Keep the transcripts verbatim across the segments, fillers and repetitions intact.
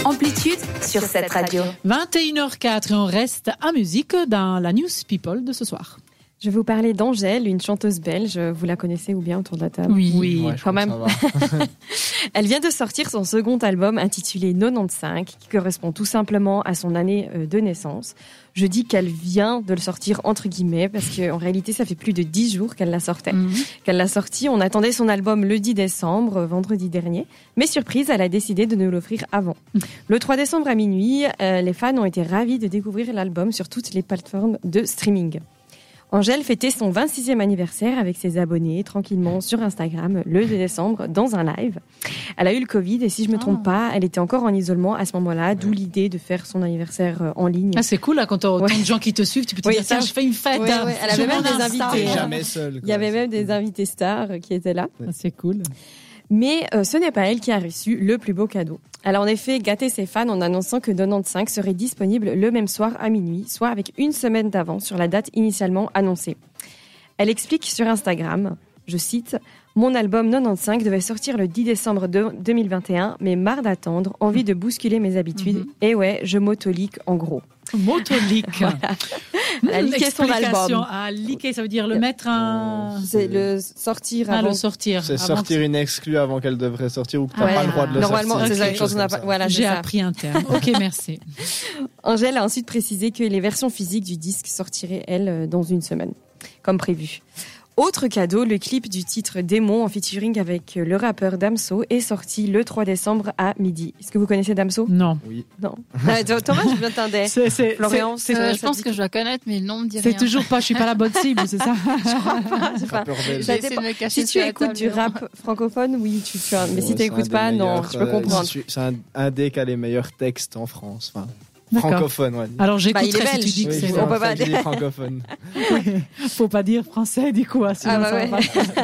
Amplitude sur cette radio. vingt et une heures quatre et on reste à musique dans la News People de ce soir. Je vais vous parler d'Angèle, une chanteuse belge. Vous la connaissez ou bien autour de la table? Oui, oui. Ouais, quand même. Elle vient de sortir son second album intitulé quatre-vingt-quinze, qui correspond tout simplement à son année de naissance. Je dis qu'elle vient de le sortir entre guillemets parce qu'en réalité, ça fait plus de dix jours qu'elle l'a sortait. Mm-hmm. Qu'elle l'a sorti. On attendait son album le dix décembre, vendredi dernier. Mais surprise, elle a décidé de nous l'offrir avant. Mm-hmm. Le trois décembre à minuit, euh, les fans ont été ravis de découvrir l'album sur toutes les plateformes de streaming. Angèle fêtait son vingt-sixième anniversaire avec ses abonnés tranquillement sur Instagram le deux décembre dans un live. Elle a eu le Covid et si je me trompe pas, elle était encore en isolement à ce moment-là, d'où l'idée de faire son anniversaire en ligne. Ah, c'est cool là quand tu as autant ouais. de gens qui te suivent, tu peux te oui, dire tiens, je fais une fête. Ouais, ouais. Elle avait même des invités. Jamais seule, quoi. Il y avait même des invités stars qui étaient là. Ah, c'est cool. Mais euh, ce n'est pas elle qui a reçu le plus beau cadeau. Elle a en effet gâté ses fans en annonçant que quatre-vingt-quinze serait disponible le même soir à minuit, soit avec une semaine d'avance sur la date initialement annoncée. Elle explique sur Instagram, je cite, « Mon album quatre-vingt-quinze devait sortir le dix décembre deux mille vingt et un, mais marre d'attendre, envie de bousculer mes habitudes. Mm-hmm. Et ouais, je m'auto-leak en gros. » Motolique. Voilà. Elle a leaké son album. Ah, leaker, ça veut dire le mettre un... C'est le sortir avant. Ah, le sortir. C'est sortir que... une exclue avant qu'elle devrait sortir ou que tu n'as ouais. pas le droit de le Normalement, sortir. Normalement, c'est ça. Chose voilà, J'ai ça. appris un terme. Ok, merci. Angèle a ensuite précisé que les versions physiques du disque sortiraient, elle, dans une semaine, comme prévu. Autre cadeau, le clip du titre Démon en featuring avec le rappeur Damso est sorti le trois décembre à midi. Est-ce que vous connaissez Damso? Non. Oui. Non. Thomas, je m'attendais. C'est, c'est, Florian, c'est, c'est, euh, je pense que je dois connaître, mais le nom me dit c'est rien. C'est toujours pas, je suis pas la bonne cible, c'est ça? Je crois pas. Je pas. J'essaie de me cacher. Si tu écoutes du rap francophone, oui, tu, tu as, mais ouais, si tu n'écoutes pas, non, je peux euh, comprendre. C'est un, un des qui a les meilleurs textes en France. Enfin, D'accord. francophone, ouais. Alors j'écouterai bah, si tu dis que oui, c'est... On peut pas dire francophone. Faut pas dire français, du coup. Hein, ah bah ouais.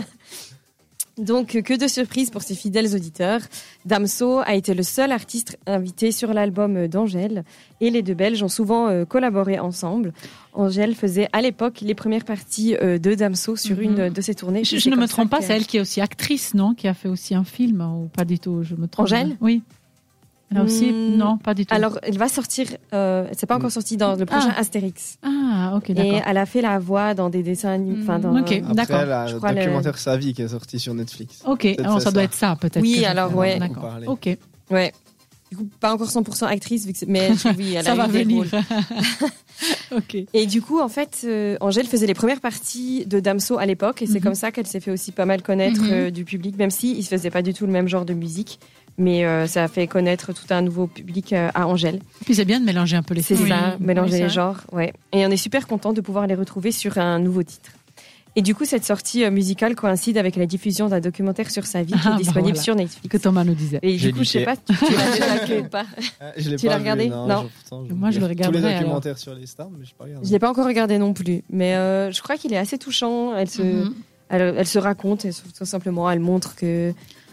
Donc, que de surprises pour ses fidèles auditeurs. Damso a été le seul artiste invité sur l'album d'Angèle et les deux Belges ont souvent euh, collaboré ensemble. Angèle faisait à l'époque les premières parties euh, de Damso sur mm-hmm. une de ses tournées. Je, je ne me trompe pas, que... c'est elle qui est aussi actrice, non? Qui a fait aussi un film, ou pas du tout? Je me trompe. Angèle? Oui. Elle aussi, mmh. non, pas du tout. Alors, elle va sortir, euh, c'est pas encore sorti dans le prochain ah. Astérix. Ah, ok, d'accord. Et elle a fait la voix dans des dessins animés. Enfin, dans, ok, Après, d'accord. Elle a le documentaire le... Sa vie qui est sorti sur Netflix. Ok, alors ça, ça doit être ça, peut-être. Oui, alors, ouais. D'accord. Ok. Ouais. Du coup, pas encore cent pour cent actrice, vu que mais oui, elle ça a va eu des venir. rôles. Ok. Et du coup, en fait, euh, Angèle faisait les premières parties de Damso à l'époque, et c'est mm-hmm. comme ça qu'elle s'est fait aussi pas mal connaître mm-hmm. euh, du public, même si il se faisait pas du tout le même genre de musique. Mais euh, ça a fait connaître tout un nouveau public euh, à Angèle. Et puis c'est bien de mélanger un peu les C'est styles. ça, oui, mélanger oui, les genres, ouais. Et on est super content de pouvoir les retrouver sur un nouveau titre. Et du coup, cette sortie musicale coïncide avec la diffusion d'un documentaire sur sa vie qui ah, est disponible bah voilà. sur Netflix. Que Thomas nous disait. Et J'ai du coup, liké. je sais pas, tu, tu l'as déjà vu ou pas ah, je l'ai Tu pas l'as vu, regardé? Non. non. Je, pourtant, je Moi, je le regarderai. Tous les documentaires alors. sur les stars, mais je n'ai pas regardé. Je l'ai pas encore regardé non plus, mais euh, je crois qu'il est assez touchant. Elle se, mm-hmm. elle, elle se raconte, et tout simplement, elle montre que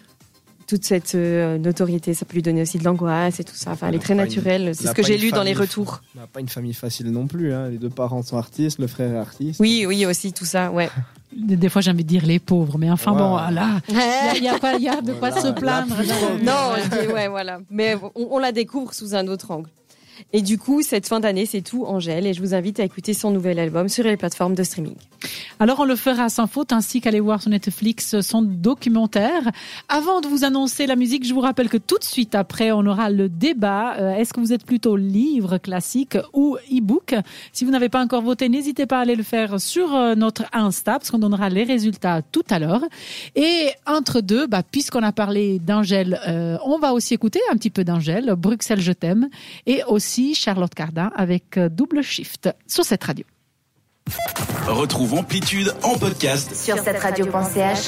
toute cette euh, notoriété, ça peut lui donner aussi de l'angoisse et tout ça. Enfin, elle, elle est très naturelle. Une, c'est ce que j'ai lu dans les retours. Elle n'a pas une famille facile non plus. Hein. Les deux parents sont artistes, le frère est artiste. Oui, oui, aussi tout ça, ouais. Des, des fois, j'ai envie de dire les pauvres, mais enfin wow. bon, là, il y, y a pas, il y a de quoi voilà, se plaindre. Non, je dis, ouais, voilà. Mais on, on la découvre sous un autre angle. Et du coup, cette fin d'année, c'est tout Angèle, et je vous invite à écouter son nouvel album sur les plateformes de streaming. Alors, on le fera sans faute, ainsi qu'aller voir sur Netflix son documentaire. Avant de vous annoncer la musique, je vous rappelle que tout de suite après, on aura le débat. Euh, est-ce que vous êtes plutôt livre classique ou e-book? Si vous n'avez pas encore voté, n'hésitez pas à aller le faire sur euh, notre Insta, parce qu'on donnera les résultats tout à l'heure. Et entre deux, bah, puisqu'on a parlé d'Angèle, euh, on va aussi écouter un petit peu d'Angèle, Bruxelles, je t'aime, et aussi Charlotte Cardin avec euh, Double Shift sur cette radio. Retrouve Amplitude en podcast sur cette radio point c h.